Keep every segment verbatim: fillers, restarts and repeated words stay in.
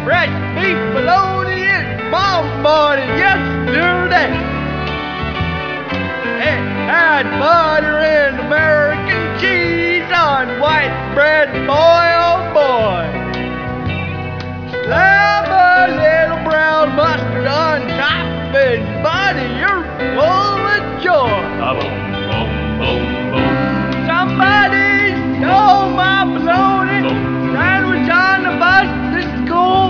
fresh beef bologna is mom bought it yesterday. It had butter and American cheese on white bread, boy, oh boy. Slap a little brown mustard on top, and buddy, you're full of joy. Boom, boom, boom, boom. Somebody stole my bologna sandwich on the bus to school.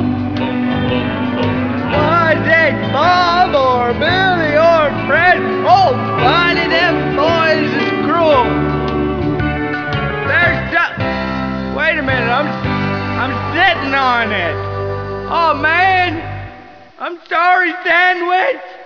Was it Bob or Billy or Fred? Oh, buddy, them boys is cruel. There's just... Wait a minute, I'm, I'm sitting on it. Oh, man, I'm sorry, Sandwich.